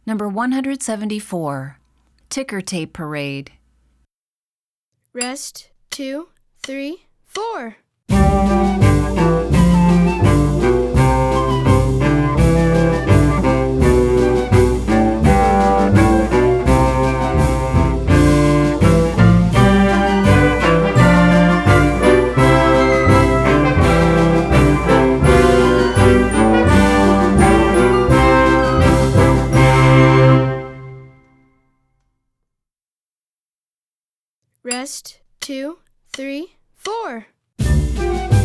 Number 174, Ticker Tape Parade. Rest, 2, 3, 4. Rest, 2, 3, 4.